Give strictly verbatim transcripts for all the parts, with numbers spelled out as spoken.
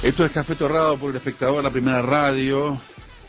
Esto es Café Torrado por El Espectador, la primera radio.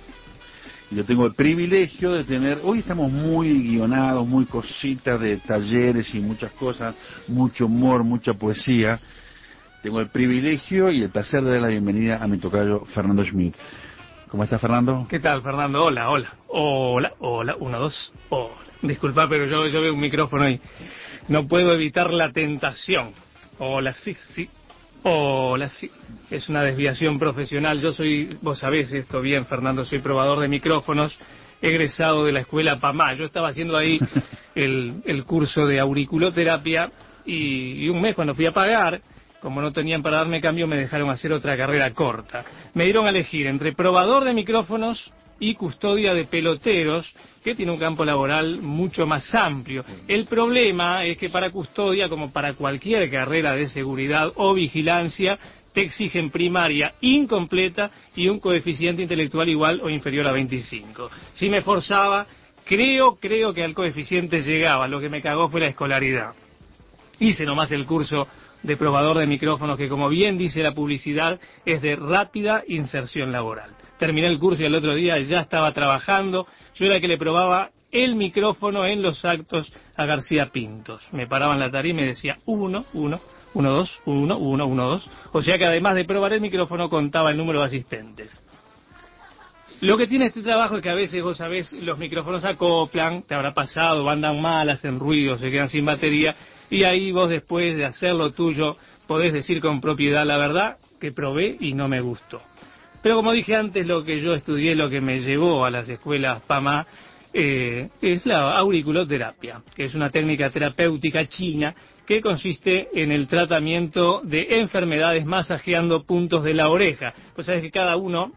Y yo tengo el privilegio de tener... Hoy estamos muy guionados, muy cositas de talleres y muchas cosas, mucho humor, mucha poesía. Tengo el privilegio y el placer de dar la bienvenida a mi tocayo Fernando Schmidt. ¿Cómo estás, Fernando? ¿Qué tal, Fernando? Hola, hola. Hola, hola, uno, dos, hola. Disculpa, pero yo, yo veo un micrófono ahí. No puedo evitar la tentación. Hola, sí, sí. Hola, sí. Es una desviación profesional. Yo soy, vos sabés esto bien, Fernando, soy probador de micrófonos, egresado de la escuela PAMA. Yo estaba haciendo ahí el, el curso de auriculoterapia y, y un mes cuando fui a pagar, como no tenían para darme cambio, me dejaron hacer otra carrera corta. Me dieron a elegir entre probador de micrófonos y custodia de peloteros, que tiene un campo laboral mucho más amplio. El problema es que para custodia, como para cualquier carrera de seguridad o vigilancia, te exigen primaria incompleta y un coeficiente intelectual igual o inferior a veinticinco. Si me forzaba, creo, creo que al coeficiente llegaba. Lo que me cagó fue la escolaridad. Hice nomás el curso de probador de micrófonos, que como bien dice la publicidad, es de rápida inserción laboral. Terminé el curso y al otro día ya estaba trabajando. Yo era el que le probaba el micrófono en los actos a García Pintos. Me paraba en la tarima y me decía uno, uno, uno, dos, uno, uno, uno, dos. O sea que además de probar el micrófono contaba el número de asistentes. Lo que tiene este trabajo es que a veces, vos sabés, los micrófonos acoplan, te habrá pasado, andan mal, hacen ruido, se quedan sin batería, y ahí vos después de hacer lo tuyo podés decir con propiedad la verdad que probé y no me gustó. Pero como dije antes, lo que yo estudié, lo que me llevó a las escuelas PAMA, eh, es la auriculoterapia, que es una técnica terapéutica china que consiste en el tratamiento de enfermedades masajeando puntos de la oreja. Pues sabés que cada uno...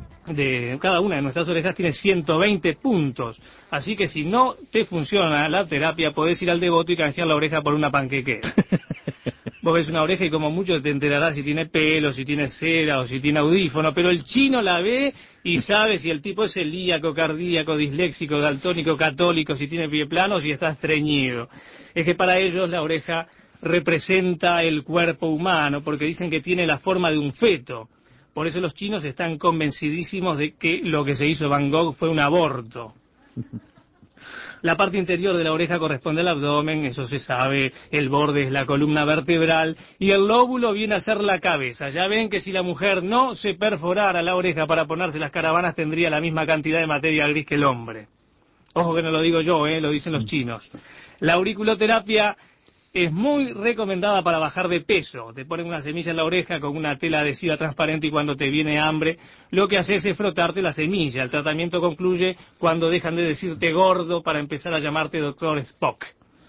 de cada una de nuestras orejas tiene ciento veinte puntos, así que si no te funciona la terapia podés ir al devoto y canjear la oreja por una panquequera. Vos ves una oreja y como mucho te enterarás si tiene pelo, si tiene cera o si tiene audífono, pero el chino la ve y sabe si el tipo es celíaco, cardíaco, disléxico, daltónico, católico, si tiene pie plano o si está estreñido. Es que para ellos la oreja representa el cuerpo humano, porque dicen que tiene la forma de un feto. Por eso los chinos están convencidísimos de que lo que se hizo Van Gogh fue un aborto. La parte interior de la oreja corresponde al abdomen, eso se sabe, el borde es la columna vertebral y el lóbulo viene a ser la cabeza. Ya ven que si la mujer no se perforara la oreja para ponerse las caravanas tendría la misma cantidad de materia gris que el hombre. Ojo que no lo digo yo, eh, lo dicen los chinos. La auriculoterapia es muy recomendada para bajar de peso. Te ponen una semilla en la oreja con una tela adhesiva transparente y cuando te viene hambre, lo que haces es frotarte la semilla. El tratamiento concluye cuando dejan de decirte gordo para empezar a llamarte doctor Spock.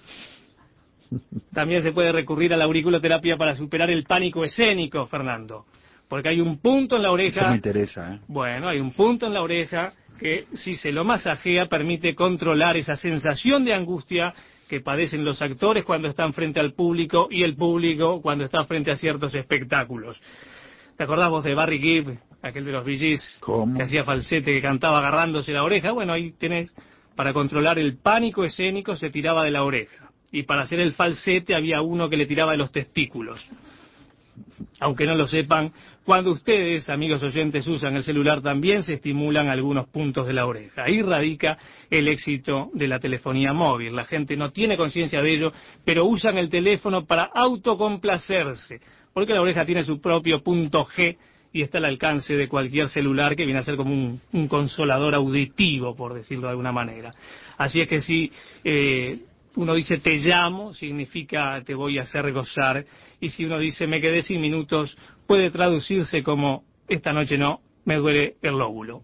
También se puede recurrir a la auriculoterapia para superar el pánico escénico, Fernando. Porque hay un punto en la oreja... Eso me interesa, ¿eh? Bueno, hay un punto en la oreja que si se lo masajea permite controlar esa sensación de angustia que padecen los actores cuando están frente al público y el público cuando está frente a ciertos espectáculos. ¿Te acordás vos de Barry Gibb, aquel de los Bee Gees, que hacía falsete, que cantaba agarrándose la oreja? Bueno, ahí tenés, para controlar el pánico escénico se tiraba de la oreja. Y para hacer el falsete había uno que le tiraba de los testículos. Aunque no lo sepan, cuando ustedes, amigos oyentes, usan el celular también se estimulan algunos puntos de la oreja. Ahí radica el éxito de la telefonía móvil. La gente no tiene conciencia de ello, pero usan el teléfono para autocomplacerse, porque la oreja tiene su propio punto G y está al alcance de cualquier celular que viene a ser como un, un consolador auditivo, por decirlo de alguna manera. Así es que si... Eh, uno dice te llamo, significa te voy a hacer gozar, y si uno dice me quedé sin minutos, puede traducirse como esta noche no, me duele el lóbulo.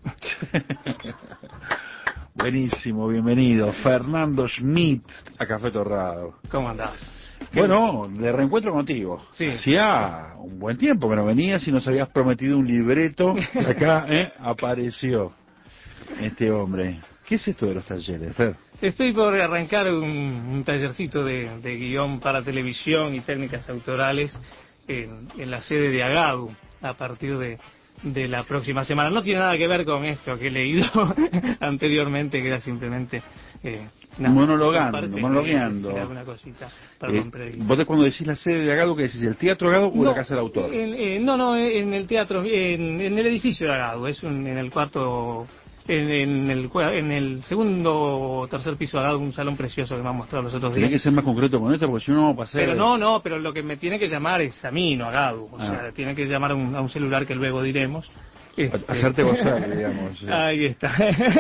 Buenísimo, bienvenido. Fernando Schmidt a Café Torrado. ¿Cómo andás? Bueno, de reencuentro contigo. Sí. Hacía un buen tiempo que no venías y nos habías prometido un libreto. Acá ¿eh? apareció este hombre. ¿Qué es esto de los talleres, Fer? Estoy por arrancar un, un tallercito de, de guión para televisión y técnicas autorales en, en la sede de Agadu, a partir de, de la próxima semana. No tiene nada que ver con esto que he leído anteriormente, que era simplemente... Eh, nada, monologando, monologueando. Alguna cosita para eh, romper el... ¿Vos de cuando decís la sede de Agado, qué decís, el Teatro Agado o no, la Casa del Autor? En, eh, no, no, en el teatro, en, en el edificio de Agado, es un, en el cuarto... En, en, el, en el segundo o tercer piso de Agado, un salón precioso que me han mostrado los otros días. Tenés que ser más concreto con esto, porque si no, pasé... Pero no, no, pero lo que me tiene que llamar es a mí, no a Agado. O ah. sea, tiene que llamar a un, a un celular que luego diremos. Este... Hacerte gozar, digamos. Sí. Ahí está.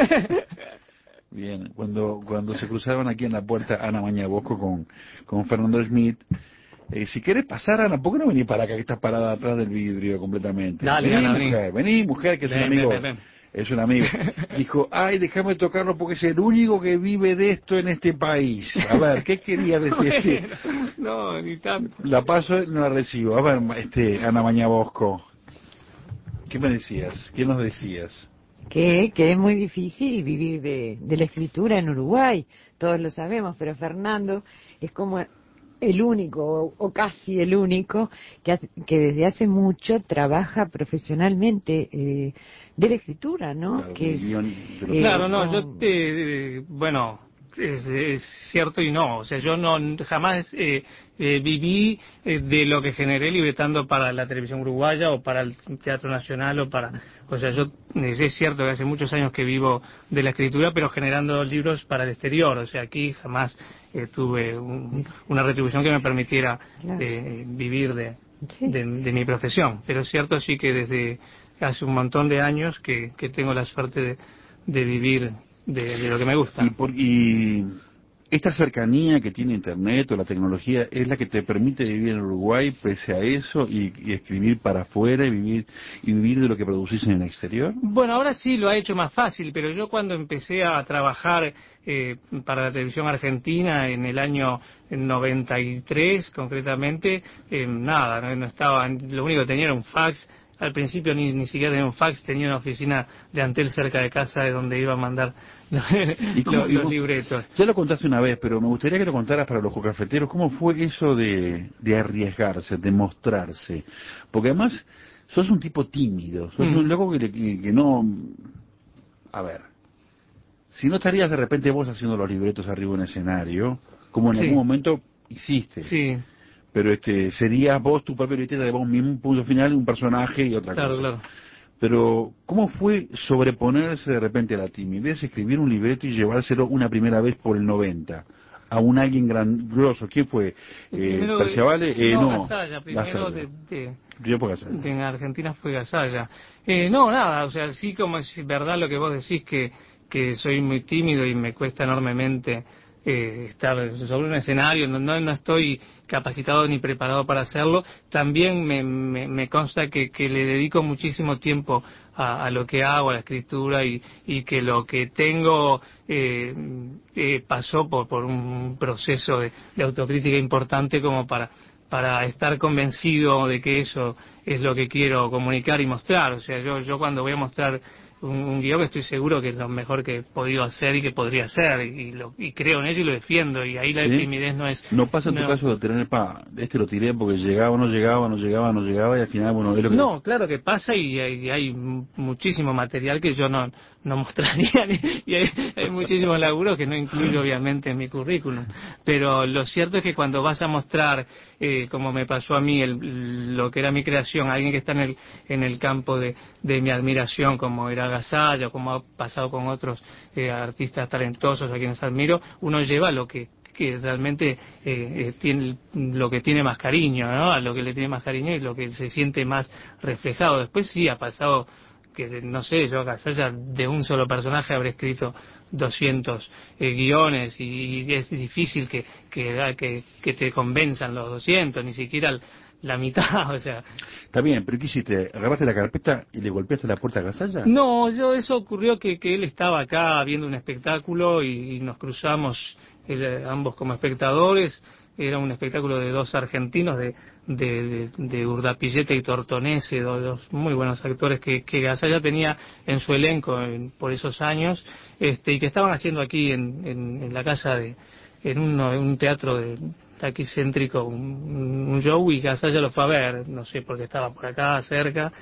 Bien, cuando cuando se cruzaban aquí en la puerta Ana Mañabosco con, con Fernando Schmidt, eh, si querés pasar, Ana, ¿por qué no venís para acá, que estás parada atrás del vidrio completamente? Dale, vení, Ana, mujer, vení. vení, mujer, que es ven, un amigo, ven, ven, ven. es un amigo. Dijo, ay, déjame tocarlo porque es el único que vive de esto en este país. A ver, ¿qué quería decir? Sí. No, ni tanto. La paso, no la recibo. A ver, este, Ana Mañabosco, ¿qué me decías? ¿Qué nos decías? Que, que es muy difícil vivir de, de la escritura en Uruguay, todos lo sabemos, pero Fernando es como el único, o, o casi el único, que, hace, que desde hace mucho trabaja profesionalmente eh, de la escritura, ¿no? Claro, que es, eh, claro no, yo te, eh, bueno... Es, es cierto y no, o sea, yo no jamás eh, eh, viví eh, de lo que generé libretando para la televisión uruguaya o para el Teatro Nacional o para, o sea, yo es cierto que hace muchos años que vivo de la escritura, pero generando libros para el exterior, o sea, aquí jamás eh, tuve un, una retribución que me permitiera eh, vivir de, sí. de, de mi profesión, pero es cierto sí que desde hace un montón de años que, que tengo la suerte de, de vivir De, de lo que me gusta. Y, por, y esta cercanía que tiene Internet o la tecnología es la que te permite vivir en Uruguay pese a eso y, y escribir para afuera y vivir y vivir de lo que producís en el exterior. Bueno, ahora sí lo ha hecho más fácil, pero yo cuando empecé a trabajar eh, para la televisión argentina en el año noventa y tres concretamente, eh, nada, no, no estaba, lo único que tenía era un fax. Al principio ni, ni siquiera tenía un fax, tenía una oficina de Antel cerca de casa de donde iba a mandar ¿Y cómo, los, los libretos. Ya lo contaste una vez, pero me gustaría que lo contaras para los cocafeteros. ¿Cómo fue eso de, de arriesgarse, de mostrarse? Porque además sos un tipo tímido, sos mm. un loco que, que, que no... A ver, si no estarías de repente vos haciendo los libretos arriba en un escenario, como en sí. algún momento hiciste. Sí. Pero este serías vos tu propia libreta de vos mismo, un punto final, un personaje y otra claro, cosa. Claro, Pero, ¿cómo fue sobreponerse de repente a la timidez, escribir un libreto y llevárselo una primera vez por el noventa? A un alguien grandioso, ¿quién fue? Eh, ¿Perciavale? Eh, no, no, Gasalla, primero Gasalla. de, de, Primero por Gasalla. de, en Argentina fue Gasalla. Eh, no, nada, o sea, sí como es verdad lo que vos decís, que, que soy muy tímido y me cuesta enormemente eh, estar sobre un escenario, no, no, no estoy capacitado ni preparado para hacerlo. También me, me, me consta que, que le dedico muchísimo tiempo a, a lo que hago, a la escritura, y, y que lo que tengo eh, eh, pasó por, por un proceso de, de autocrítica importante como para para estar convencido de que eso es lo que quiero comunicar y mostrar. O sea, yo yo cuando voy a mostrar un, un guión, estoy seguro que es lo mejor que he podido hacer y que podría hacer, y, lo, y creo en ello y lo defiendo, y ahí la ¿sí? timidez no es... ¿No pasa en no, tu caso de tener, pa, este lo tiré porque llegaba, no llegaba, no llegaba, no llegaba, y al final, bueno, es lo que... No, claro que pasa, y hay, y hay muchísimo material que yo no, no mostraría, y hay, hay muchísimos laburos que no incluyo obviamente en mi currículum, pero lo cierto es que cuando vas a mostrar, eh, como me pasó a mí, el, lo que era mi creación, alguien que está en el, en el campo de, de mi admiración, como era Gasalla, como ha pasado con otros eh, artistas talentosos a quienes admiro, uno lleva lo que que realmente eh, eh, tiene lo que tiene más cariño, ¿no? A lo que le tiene más cariño y lo que se siente más reflejado. Después sí ha pasado que, no sé, yo a Gasalla de un solo personaje habré escrito doscientos eh, guiones, y, y es difícil que que, que que te convenzan los doscientos, ni siquiera la mitad, o sea... Está bien, pero ¿qué hiciste? ¿Agarraste la carpeta y le golpeaste la puerta a Gasalla? No, yo eso ocurrió que, que él estaba acá viendo un espectáculo y, y nos cruzamos él, ambos como espectadores. Era un espectáculo de dos argentinos, de, de, de, de Urdapilleta y Tortonese, dos, dos muy buenos actores que, que Gasalla tenía en su elenco en, por esos años, este, y que estaban haciendo aquí en, en, en la casa de... en un, en un teatro de... aquí céntrico, un, un show, y Gasalla lo fue a ver, no sé, porque estaba por acá cerca,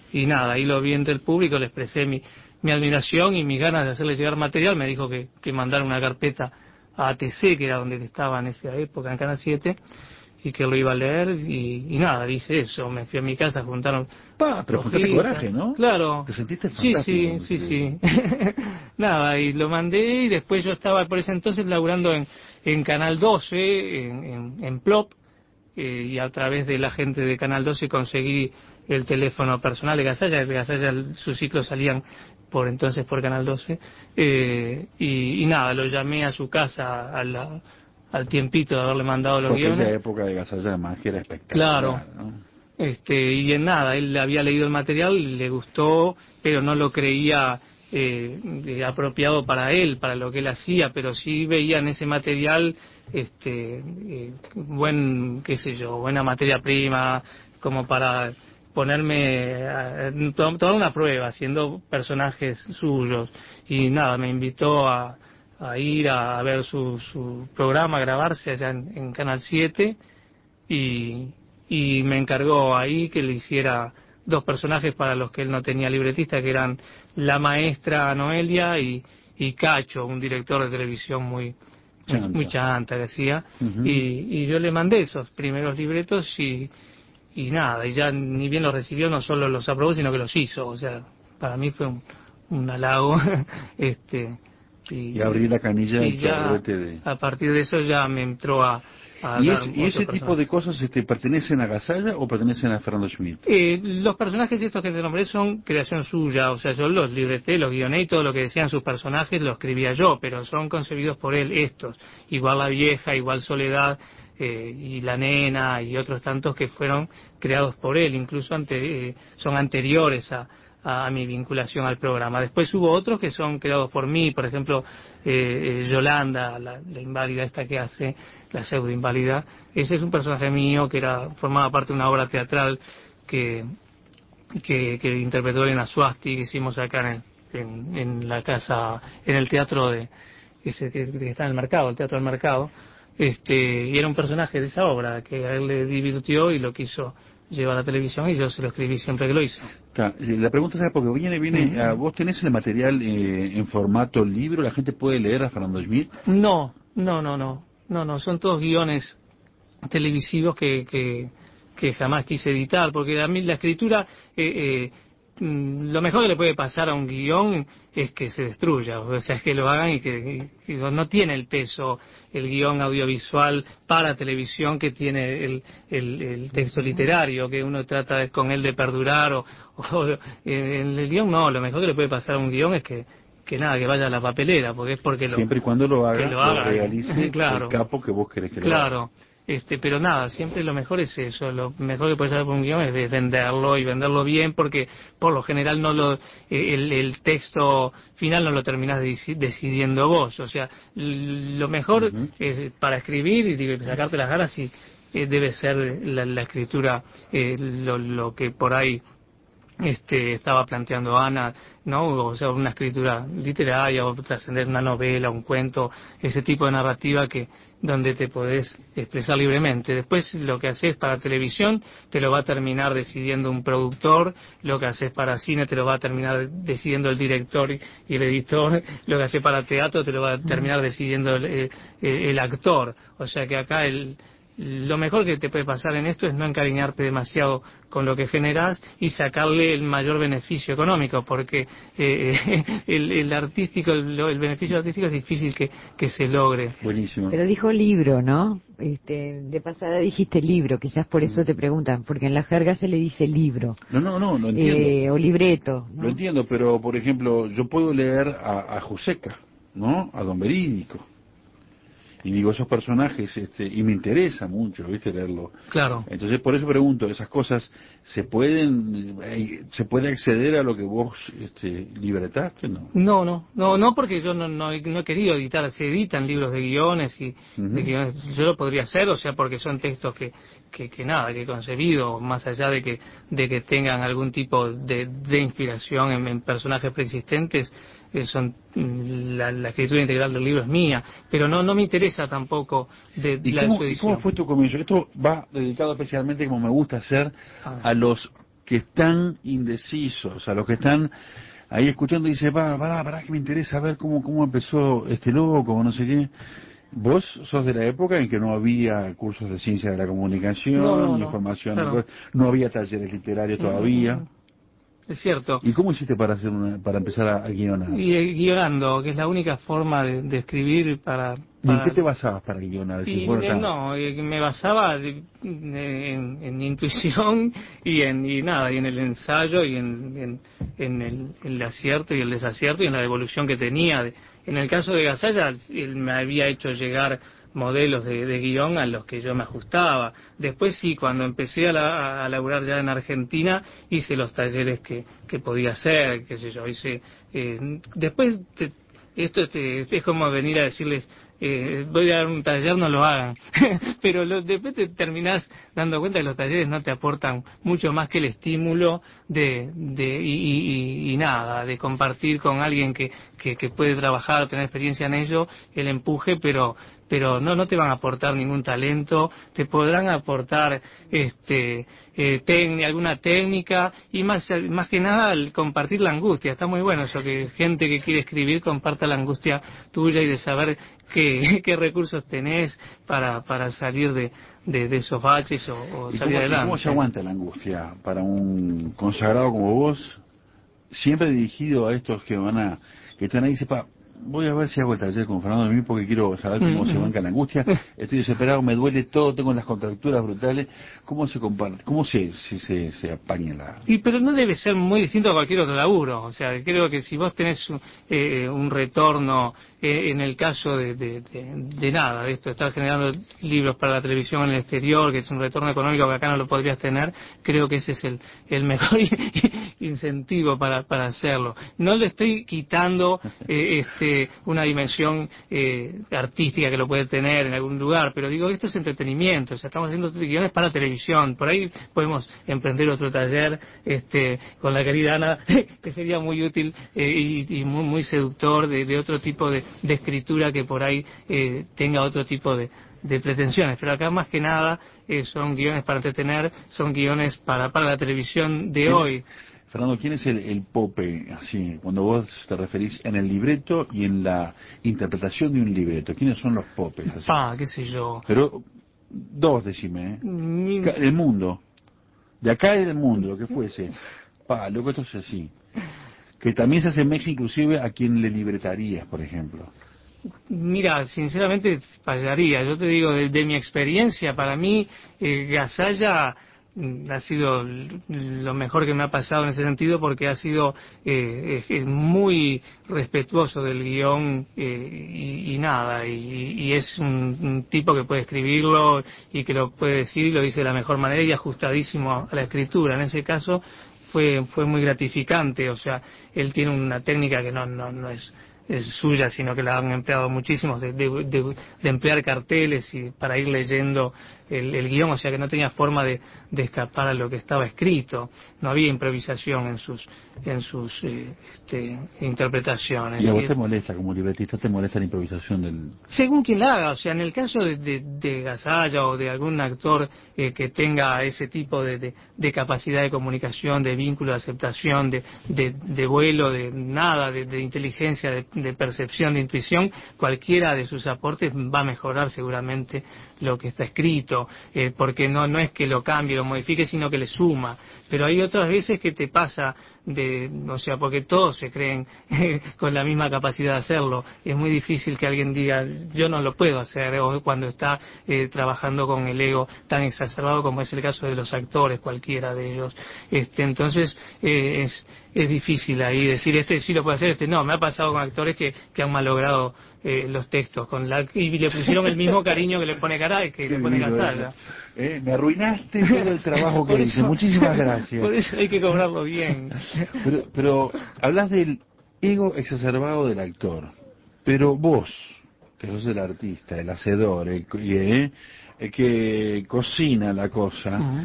y nada, ahí lo vi entre el público, le expresé mi, mi admiración y mis ganas de hacerle llegar material. Me dijo que, que mandara una carpeta a A T C, que era donde estaba en esa época, en Canal siete, y que lo iba a leer, y, y nada, dice eso. Me fui a mi casa, juntaron... Pa, pero juntaste coraje, ¿no? Claro. ¿Te sentiste Sí, fantástico? sí, sí, sí. Nada, y lo mandé, y después yo estaba por ese entonces laburando en, en Canal doce, en, en, en Plop, eh, y a través de la gente de Canal doce conseguí el teléfono personal de Gasalla. De Gasalla sus ciclos salían por entonces por Canal doce, eh, y, y nada, lo llamé a su casa a la... al tiempito de haberle mandado los Porque guiones. esa época de Gasalla más que era espectacular, Claro. ¿no? Este, y en nada, él había leído el material, le gustó, pero no lo creía eh, eh, apropiado para él, para lo que él hacía, pero sí veía en ese material este eh, buen, qué sé yo, buena materia prima, como para ponerme a, to, toda una prueba haciendo personajes suyos. Y nada, me invitó a a ir a ver su, su programa, a grabarse allá en, en Canal siete, y, y me encargó ahí que le hiciera dos personajes para los que él no tenía libretista, que eran la maestra Noelia y, y Cacho, un director de televisión muy muy, muy chanta, decía. Uh-huh. y, y yo le mandé esos primeros libretos y, y nada, y ya ni bien los recibió, no solo los aprobó, sino que los hizo. O sea, para mí fue un, un halago. este Y, y abrí la canilla y ya de... a partir de eso ya me entró a, a ¿Y, dar es, ¿y ese personajes. tipo de cosas este, pertenecen a Gasalla o pertenecen a Fernando Schmidt? Eh, los personajes estos que te nombré son creación suya, o sea, yo los libreté, los guioné, y todo lo que decían sus personajes lo escribía yo, pero son concebidos por él estos, igual La Vieja, igual Soledad, eh, y La Nena y otros tantos que fueron creados por él, incluso ante, eh, son anteriores a a mi vinculación al programa. Después hubo otros que son creados por mí, por ejemplo, eh, Yolanda, la, la inválida esta que hace, la pseudo inválida. Ese es un personaje mío que era formaba parte de una obra teatral que que, que interpretó Elena Suasti, que hicimos acá en, en, en la casa, en el teatro de ese que, que está en el mercado, el Teatro del Mercado. Este, y era un personaje de esa obra que a él le divirtió y lo quiso lleva a la televisión, y yo se lo escribí siempre que lo hice. La pregunta es porque viene, viene, uh-huh. ¿Vos tenés el material eh, en formato libro? ¿La gente puede leer a Fernando Schmidt? No, no, no, no, no, no, son todos guiones televisivos que, que, que jamás quise editar, porque a mí la escritura, eh, eh, lo mejor que le puede pasar a un guión es que se destruya, o sea, es que lo hagan y que, que no tiene el peso el guión audiovisual para televisión que tiene el, el, el texto literario, que uno trata de, con él de perdurar, o, o en el guión no, lo mejor que le puede pasar a un guión es que que nada, que vaya a la papelera, porque es porque lo... Siempre y cuando lo haga, lo, haga, lo realice claro, el capo que vos querés que lo claro. haga. Este, pero nada, siempre lo mejor es eso, lo mejor que puedes hacer por un guión es venderlo, y venderlo bien, porque por lo general no lo el, el texto final no lo terminás decidiendo vos. O sea, lo mejor uh-huh. es para escribir y digo, sacarte las ganas, y eh, debe ser la, la escritura, eh, lo, lo que por ahí este estaba planteando Ana, ¿no? O sea, una escritura literaria, o trascender una novela, un cuento, ese tipo de narrativa que donde te podés expresar libremente. Después lo que haces para televisión te lo va a terminar decidiendo un productor, lo que haces para cine te lo va a terminar decidiendo el director y el editor, lo que haces para teatro te lo va a terminar decidiendo el, el, el actor. O sea que acá el lo mejor que te puede pasar en esto es no encariñarte demasiado con lo que generas y sacarle el mayor beneficio económico, porque eh, el, el artístico, el, el beneficio artístico es difícil que, que se logre. Buenísimo. Pero dijo libro, ¿no? Este, de pasada dijiste libro, quizás por eso te preguntan, porque en la jerga se le dice libro. No, no, no, lo entiendo. Eh, o libreto, ¿no? Lo entiendo, pero por ejemplo, yo puedo leer a, a Joseca, ¿no? A Don Verídico. Y digo, esos personajes, este, y me interesa mucho, ¿viste? Leerlo. Claro. Entonces, por eso pregunto, ¿esas cosas se pueden, se puede acceder a lo que vos este, libretaste? No, no, no, no, no porque yo no, no, no he querido editar, se editan libros de guiones y uh-huh. de guiones, yo lo podría hacer, o sea, porque son textos que, que, que nada, que he concebido, más allá de que, de que tengan algún tipo de, de inspiración en, en personajes preexistentes, eh, son la, la escritura integral del libro es mía, pero no no me interesa tampoco de, de ¿Y la cómo, su edición. ¿Y cómo fue tu comienzo? Esto va dedicado especialmente, como me gusta hacer, ah. a los que están indecisos, a los que están ahí escuchando y dice, va, pará, pará, que me interesa ver cómo, cómo empezó este loco, no sé qué. Vos sos de la época en que no había cursos de ciencia de la comunicación, No, no, ni no, formación, claro. no había talleres literarios Mm, mm, todavía. mm. Es cierto. ¿Y cómo hiciste para hacer una, para empezar a, a guionar? Y eh, guionando, que es la única forma de, de escribir para, ¿Y en qué para te basabas para guionar? Decís, y bueno, eh, está. no, eh, me basaba de- de- en, en intuición y en y nada, y en el ensayo y en, en, en el, el acierto y el desacierto y en la evolución que tenía. De- en el caso de Gasalla, él me había hecho llegar modelos de, de guión a los que yo me ajustaba. Después sí, cuando empecé a, la, a laburar ya en Argentina, hice los talleres que, que podía hacer, qué sé yo, hice... eh, después... te- esto este, este es como venir a decirles, eh, voy a dar un taller, no lo hagan. Pero lo, después te terminás dando cuenta que los talleres no te aportan mucho más que el estímulo de, de y, y- y nada, de compartir con alguien que, que, que puede trabajar, tener experiencia en ello, el empuje, pero pero no no te van a aportar ningún talento, te podrán aportar este eh, técnica, alguna técnica y más más que nada el compartir la angustia. Está muy bueno eso, que gente que quiere escribir comparta la angustia tuya y de saber qué, qué recursos tenés para, para salir de, de, de esos baches o, o ¿Y salir cómo, y adelante. cómo se aguanta la angustia para un consagrado como vos, siempre dirigido a estos que van a, que están ahí y sepa, voy a ver si hago el taller con Fernando de mí porque quiero saber cómo se Mm, mm. banca la angustia, estoy desesperado, me duele todo, tengo las contracturas brutales, ¿cómo se comparte, cómo se, si se, se apaña la... Y pero no debe ser muy distinto a cualquier otro laburo. O sea, creo que si vos tenés un, eh, un retorno, eh, en el caso de, de, de, de nada, de esto, estar generando libros para la televisión en el exterior, que es un retorno económico que acá no lo podrías tener, creo que ese es el, el mejor incentivo para, para hacerlo. No le estoy quitando eh, este, una dimensión eh, artística que lo puede tener en algún lugar, pero digo, esto es entretenimiento. O sea, estamos haciendo guiones para televisión. Por ahí podemos emprender otro taller este con la querida Ana que sería muy útil eh, y, y muy, muy seductor de, de otro tipo de, de escritura que por ahí eh, tenga otro tipo de, de pretensiones, pero acá más que nada eh, son guiones para entretener, son guiones para, para la televisión de ¿Quién hoy. es, Fernando, quién es el, el pope, así, cuando vos te referís en el libreto y en la interpretación de un libreto? ¿Quiénes son los popes? Así? Pa, qué sé yo. Pero dos, decime, ¿eh? Mi- Ca- del mundo, de acá y del mundo, lo que fuese. Pa, loco, esto es así. Que también se asemeja inclusive a quien le libretarías, por ejemplo. Mira, sinceramente fallaría. Yo te digo, de, de mi experiencia, para mí, eh, Gasalla mm, ha sido l- lo mejor que me ha pasado en ese sentido porque ha sido eh, eh, muy respetuoso del guión eh, y, y nada, y, y es un, un tipo que puede escribirlo y que lo puede decir y lo dice de la mejor manera y ajustadísimo a la escritura. En ese caso fue fue muy gratificante, o sea, él tiene una técnica que no no no es es suya, sino que la han empleado muchísimos, de, de, de- de emplear carteles y para ir leyendo el, el guión, o sea que no tenía forma de, de escapar a lo que estaba escrito, no había improvisación en sus en sus eh, este, interpretaciones. Y a Y vos te es- molesta, como libretista, te molesta la improvisación del... según quien la haga, o sea, en el caso de, de, de Gasalla o de algún actor eh, que tenga ese tipo de, de, de capacidad de comunicación, de vínculo, de aceptación, de, de, de vuelo, de nada, de, de inteligencia, de, de percepción, de intuición, cualquiera de sus aportes va a mejorar seguramente lo que está escrito, eh, porque no, no es que lo cambie, lo modifique, sino que le suma. Pero hay otras veces que te pasa de, o sea, porque todos se creen con la misma capacidad de hacerlo. Es muy difícil que alguien diga, yo no lo puedo hacer, o cuando está eh, trabajando con el ego tan exacerbado como es el caso de los actores, cualquiera de ellos. Este, entonces, eh, es, es difícil ahí decir, este sí lo puede hacer, este no. Me ha pasado con actores que, que han malogrado eh, los textos con la, y le pusieron el mismo cariño que le pone Caray, que Qué le pone divino Gasalla. eso. Eh, me arruinaste todo el trabajo que Por hice. eso- Muchísimas gracias. Por eso hay que cobrarlo bien. Pero, pero hablas del ego exacerbado del actor. Pero vos, que sos el artista, el hacedor, el, co- y, eh, el que cocina la cosa, Ujú.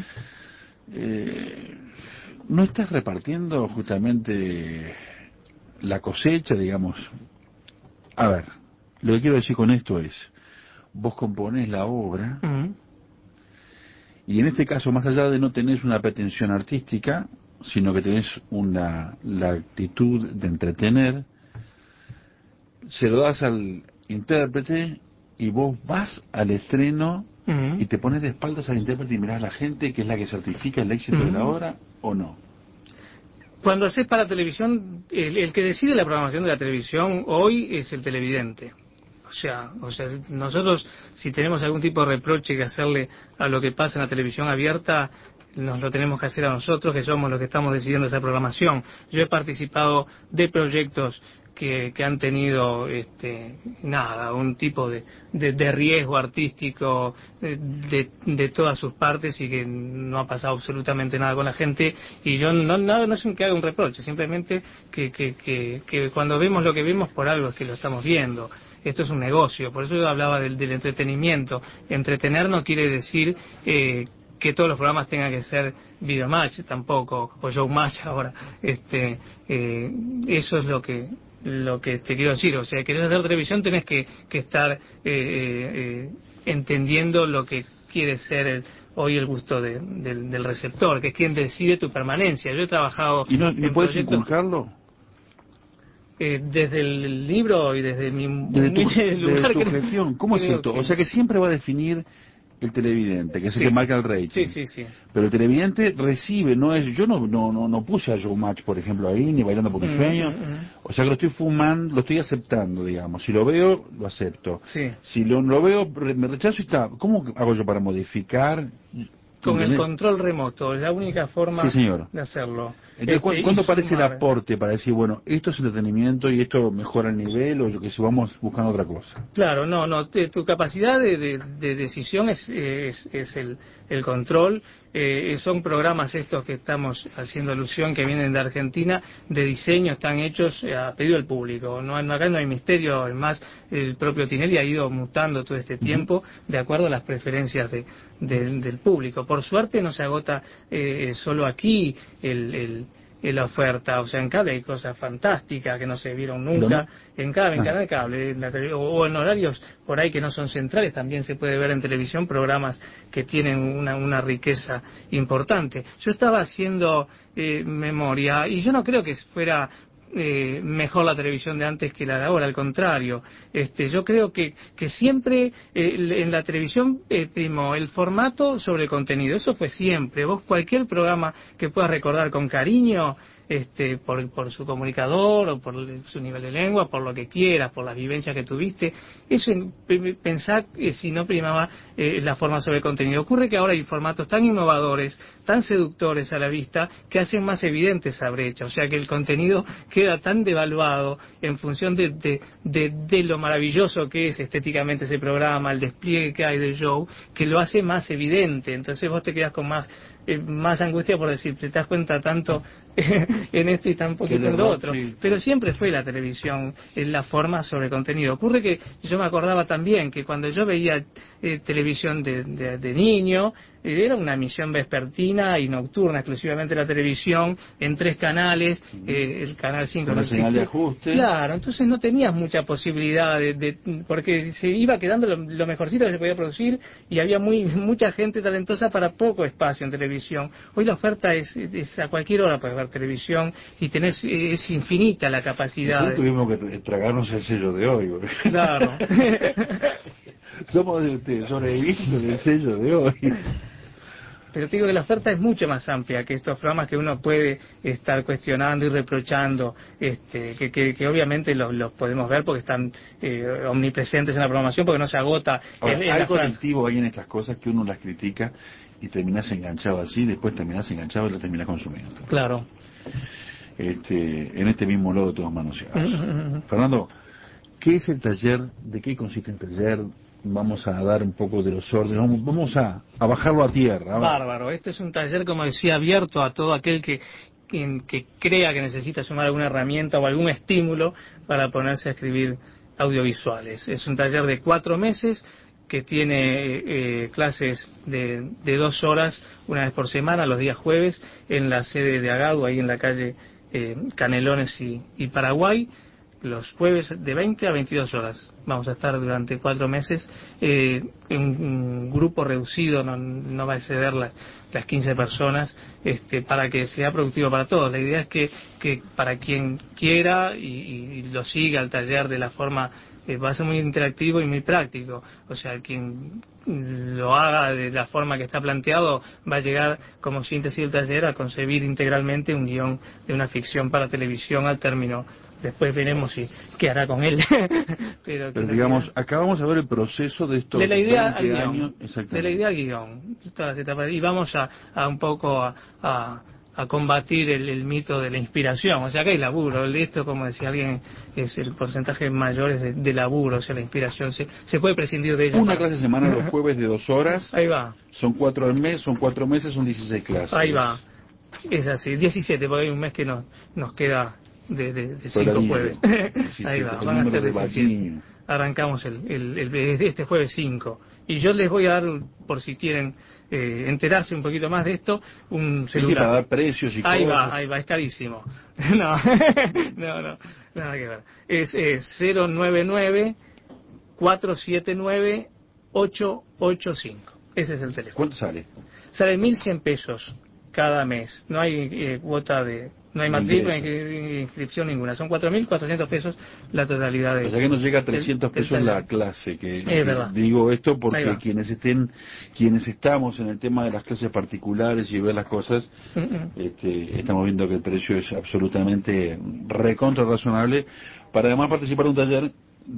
eh, ¿no estás repartiendo justamente la cosecha, digamos? A ver, lo que quiero decir con esto es, vos componés la obra Ujú. Y en este caso, más allá de no tener una pretensión artística, sino que tenés una, la actitud de entretener, se lo das al intérprete y vos vas al estreno Uh-huh. y te pones de espaldas al intérprete y mirás a la gente, que es la que certifica el éxito uh-huh. de la obra, ¿o no? Cuando haces para televisión, el, el que decide la programación de la televisión hoy es el televidente. O sea, o sea, nosotros si tenemos algún tipo de reproche que hacerle a lo que pasa en la televisión abierta, nos lo tenemos que hacer a nosotros, que somos los que estamos decidiendo esa programación. Yo he participado de proyectos que, que han tenido este nada un tipo de, de, de riesgo artístico de, de, de todas sus partes y que no ha pasado absolutamente nada con la gente, y yo no no, no es que haga un reproche, simplemente que, que, que, que cuando vemos lo que vemos por algo es que lo estamos viendo. Esto es un negocio, por eso yo hablaba del, del entretenimiento. Entretener no quiere decir eh, que todos los programas tengan que ser videomatch tampoco, o showmatch ahora. Este, eh, eso es lo que lo que te quiero decir. O sea, querés hacer televisión, tenés que, que estar eh, eh, entendiendo lo que quiere ser el, hoy el gusto de, del, del receptor, que es quien decide tu permanencia. Yo he trabajado ¿Y no, no en puedes proyectos, inculcarlo? Eh, desde el libro y desde mi desde tu, desde lugar desde tu que, gestión, ¿cómo es esto? que... O sea que siempre va a definir el televidente, que es el sí. que marca el rating. Sí, sí, sí. Pero el televidente recibe, no es, yo no no no, no puse a Showmatch, por ejemplo, ahí, ni Bailando por un Mm, Sueño, mm, mm. o sea que lo estoy fumando, lo estoy aceptando, digamos. Si lo veo, lo acepto. Sí. Si lo, lo veo, me rechazo y está. ¿Cómo hago yo para modificar? Con el ¿Entendés? control remoto, es la única forma Sí, señor. de hacerlo. Entonces, ¿cu- Este, ¿cuándo y aparece el sumar. aporte para decir, bueno, esto es entretenimiento y esto mejora el nivel, o yo que sé, vamos buscando otra cosa? Claro, no, no, te- tu capacidad de, de- de decisión es, es, es el, el control. Eh, son programas estos que estamos haciendo alusión, que vienen de Argentina, de diseño, están hechos a pedido del público. No, no- acá no hay misterio, además el propio Tinelli ha ido mutando todo este tiempo de acuerdo a las preferencias de, de- del público. Por suerte no se agota eh, solo aquí el, el en la oferta, o sea, en cable hay cosas fantásticas que no se vieron nunca, en cable, en Ah. canal cable, en la tele- o, o en horarios por ahí que no son centrales, también se puede ver en televisión programas que tienen una, una riqueza importante. Yo estaba haciendo eh, memoria y yo no creo que fuera eh, mejor la televisión de antes que la de ahora, al contrario. Este, yo creo que, que siempre eh, en la televisión eh, primó el formato sobre el contenido, eso fue siempre. Vos cualquier programa que puedas recordar con cariño, este, por, por su comunicador o por su nivel de lengua, por lo que quieras, por las vivencias que tuviste, eso pensar eh, si no primaba eh, la forma sobre el contenido. Ocurre que ahora hay formatos tan innovadores, tan seductores a la vista, que hacen más evidente esa brecha, o sea que el contenido queda tan devaluado en función de, de, de, de lo maravilloso que es estéticamente ese programa, el despliegue que hay del show, que lo hace más evidente. Entonces vos te quedas con más eh, más angustia por decir, te das cuenta tanto en esto y tan poquito en lo otro. Sí. Pero siempre fue la televisión en la forma sobre contenido. Ocurre que yo me acordaba también que cuando yo veía eh, televisión de, de, de niño, eh, era una emisión vespertina y nocturna, exclusivamente la televisión, en tres canales, eh, el canal cinco Con no la señal de existe. ajuste. Claro, entonces no tenías mucha posibilidad de, de porque se iba quedando lo, lo mejorcito que se podía producir y había muy mucha gente talentosa para poco espacio en televisión. Hoy la oferta es, es a cualquier hora puedes ver televisión y tenés es infinita la capacidad. Nosotros tuvimos que tragarnos el sello de hoy. Porque... Claro. Somos este, sobreviviendo del sello de hoy. Pero te digo que la oferta es mucho más amplia que estos programas que uno puede estar cuestionando y reprochando, este, que, que, que obviamente los, los podemos ver porque están eh, omnipresentes en la programación, porque no se agota. Ahora, en, en hay la colectivo ahí en estas cosas que uno las critica y terminás enganchado así, después terminás enganchado y lo terminás consumiendo. Claro. Este, en este mismo lodo todos manoseados. Fernando, ¿qué es el taller? ¿De qué consiste el taller? Vamos a dar un poco de los órdenes, vamos, vamos a, a bajarlo a tierra. Bárbaro, este es un taller, como decía, abierto a todo aquel que, que, que crea que necesita sumar alguna herramienta o algún estímulo para ponerse a escribir audiovisuales. Es un taller de cuatro meses que tiene eh, clases de, de dos horas una vez por semana, los días jueves, en la sede de Agado, ahí en la calle eh, Canelones y, y Paraguay. los jueves de veinte a veintidós horas. Vamos a estar durante cuatro meses eh, en un grupo reducido, no, no va a exceder las, las quince personas, este, para que sea productivo para todos. La idea es que, que para quien quiera y, y lo siga al taller de la forma, eh, va a ser muy interactivo y muy práctico. O sea, quien lo haga de la forma que está planteado va a llegar como síntesis del taller a concebir integralmente un guión de una ficción para televisión al término. Después veremos si qué hará con él. Pero, Pero digamos, idea... acá vamos a ver el proceso de estos de la idea al veinte guión, años. De la idea al guión. Todas las etapas. Y vamos a, a un poco a, a, a combatir el, el mito de la inspiración. O sea, que hay laburo. Esto, como decía alguien, es el porcentaje mayor es de, de laburo. O sea, la inspiración se, se puede prescindir de ella. Una para... clase semana los jueves de dos horas. Ahí va. Son cuatro al mes, son cuatro meses, son dieciséis clases. Ahí va. Es así, diecisiete, porque hay un mes que nos, nos queda de, de, de cinco jueves. Ahí va, van a ser diecisiete. Arrancamos el, el, el, este jueves cinco. Y yo les voy a dar, por si quieren eh, enterarse un poquito más de esto, un celular. Sí, para dar precios y ahí cosas. va, ahí va, es carísimo. No, no, no, nada que ver. Es, es cero nueve nueve, cuatro siete nueve, ocho ocho cinco. Ese es el teléfono. ¿Cuánto sale? Sale mil cien pesos cada mes. No hay eh, cuota de... No hay matrícula ni inscripción ninguna. Son cuatro mil cuatrocientos pesos la totalidad de... O sea que nos llega a trescientos pesos la clase. Que, es que verdad. Digo esto porque quienes estén, quienes estamos en el tema de las clases particulares y ver las cosas, uh-uh. este, estamos viendo que el precio es absolutamente recontra razonable para además participar de un taller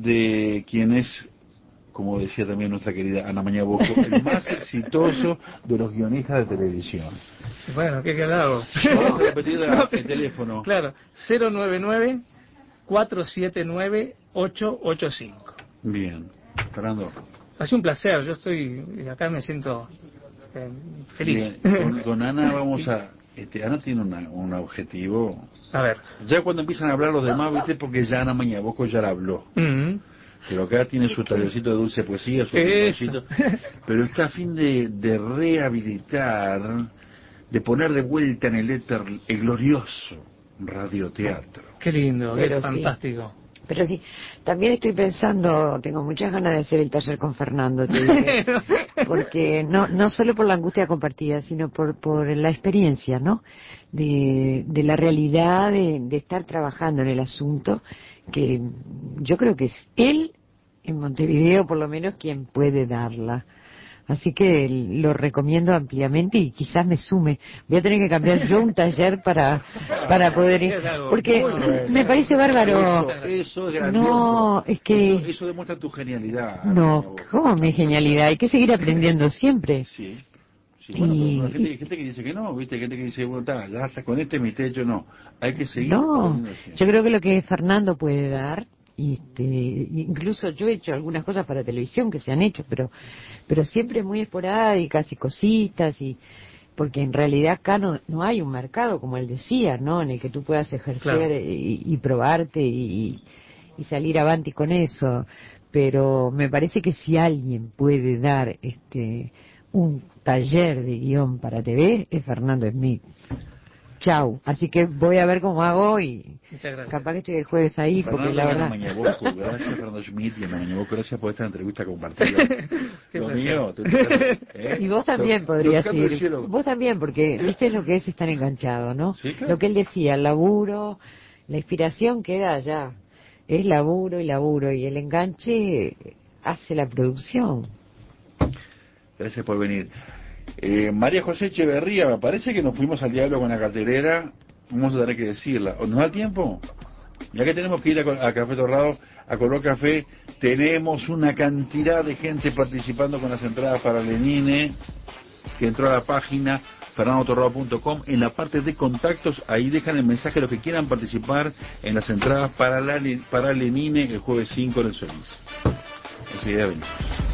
de quienes, como decía también nuestra querida Ana Maña Bosco, el más exitoso de los guionistas de televisión. Bueno, ¿qué hago? Vamos a repetir el no, teléfono. Claro, cero nueve nueve, cuatro siete nueve, ocho ocho cinco. Bien, Fernando. Ha sido un placer, yo estoy, acá me siento eh, feliz. Bien, con, con Ana vamos a... Este, Ana tiene una, un objetivo... A ver. Ya cuando empiezan a hablar los demás, ¿viste? Porque ya Ana Maña Bosco ya la habló. Uh-huh. Pero acá tiene su tallercito de dulce poesía, su tallercito, pero está a fin de, de rehabilitar, de poner de vuelta en el éter el glorioso radioteatro. Qué lindo, pero qué sí. Fantástico. Pero sí, también estoy pensando, tengo muchas ganas de hacer el taller con Fernando, te dije, porque no no solo por la angustia compartida, sino por por la experiencia, ¿no? De, de la realidad de, de estar trabajando en el asunto, que yo creo que es él, en Montevideo por lo menos, quien puede darla. Así que lo recomiendo ampliamente y quizás me sume. Voy a tener que cambiar yo un taller para para poder ir. Porque me parece bárbaro. Eso, eso es grandioso. No, es que... Eso, eso demuestra tu genialidad. No, ¿cómo mi genialidad? Hay que seguir aprendiendo siempre. Sí. Sí, bueno, y, pero hay gente, gente que dice que no, ¿viste? Hay gente que dice, bueno, está, ya hasta con este mi techo, no. Hay que seguir. No, yo creo que lo que Fernando puede dar... Este, incluso yo he hecho algunas cosas para televisión que se han hecho, pero pero siempre muy esporádicas y cositas, y porque en realidad acá no, no hay un mercado, como él decía, ¿no? En el que tú puedas ejercer, claro, y, y probarte y, y salir avanti con eso. Pero me parece que si alguien puede dar este un taller de guión para T V es Fernando Smith. Chau, así que voy a ver cómo hago y capaz que estoy el jueves ahí, Fernando, porque la verdad... Mañabosco, gracias Fernando Schmidt y Ana Mañabosco, gracias por esta entrevista compartida. Lo mío, tú, ¿eh? Y vos también podrías ir, vos también, porque viste lo que es estar enganchado, ¿no? ¿Sí, claro? Lo que él decía, el laburo, la inspiración queda allá, es laburo y laburo, y el enganche hace la producción. Gracias por venir. Eh, María José Echeverría, me parece que nos fuimos al diablo con la cartelera, vamos a tener que decirla. ¿Nos da tiempo? Ya que tenemos que ir a, a Café Torrado, a Color Café, tenemos una cantidad de gente participando con las entradas para Lenine, que entró a la página fernando torrado punto com, en la parte de contactos, ahí dejan el mensaje los que quieran participar en las entradas para, la, para Lenine el jueves cinco en el Solís. Enseguida venimos.